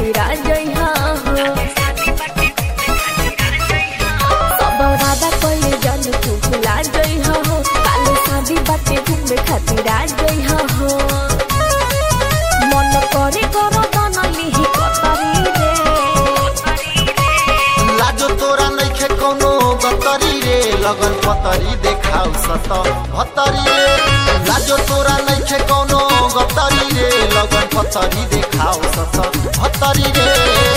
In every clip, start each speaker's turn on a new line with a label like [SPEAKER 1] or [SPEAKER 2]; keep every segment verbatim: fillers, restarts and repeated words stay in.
[SPEAKER 1] खातिर आ जइहा हो सब वादा कइले जान तू भुला जइहा हो काल शादी बाटे घूमे खातिर आ जइहा हो मन करे करो दनली ही कतरी रे
[SPEAKER 2] लाजो तोरा नइखे कोनो गतरी रे लगन पतरी देखाउ सत भतरी रे लाजो तोरा नइखे कोनो गतरी रे लगन पतरी देखाउ सत भतरी रे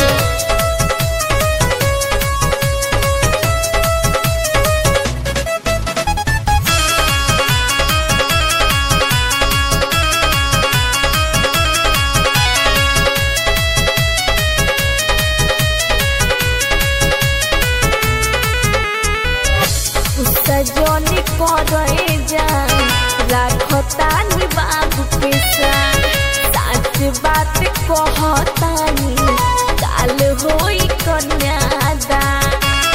[SPEAKER 1] सजनी करे जा राखतानी बाबू के साथ बात कहतानी काल होई कन्यादान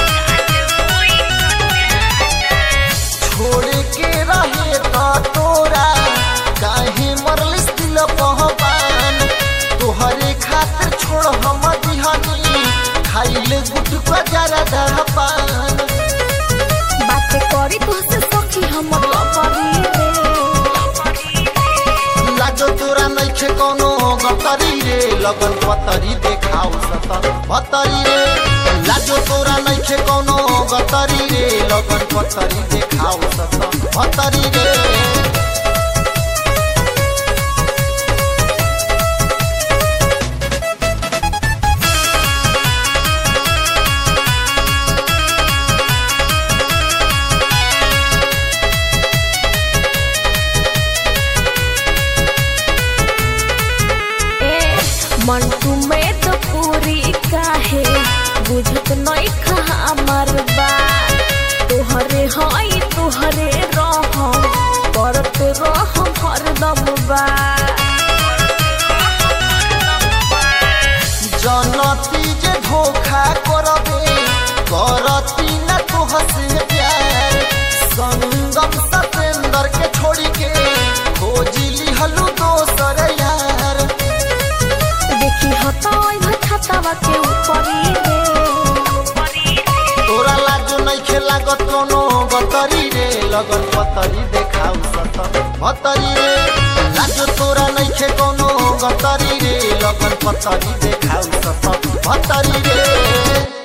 [SPEAKER 2] छोड़ के रहे तो तोरा काहे मरलिस दिल पहबान तोहरे खातिर छोड़ हम दिहनी खाइले गुटका जरा दहपान
[SPEAKER 1] बात करी तुझसे सखी हमर लपरी रे
[SPEAKER 2] लाजो तोरा नइखे कोनो गतरी रे लगन पतरी देखाउ सत भतरी रे लाजो तोरा नइखे कोनो गतरी रे लगन पतरी देखाउ सत भतरी रे
[SPEAKER 1] मंटू में तो पूरी काहे बुझत नहीं खा हमार बात तोहरे हई तोहरे रहम करत रहम हरदम बात
[SPEAKER 2] जनती जे धोखा करबे करती न तोहसे प्यार संगम सतेंद्र के छोड़ी के खोजी लिहलु दोसर यार
[SPEAKER 1] देखी हताई भछतावा के ऊपरी रे
[SPEAKER 2] तोरा लाजो नइखे लागत कोनो गतरी रे लगन पतरी देखाउ सत भतरी रे लाजो तोरा नइखे कोनो गतरी रे लगन पतरी देखाउ सत भतरी रे।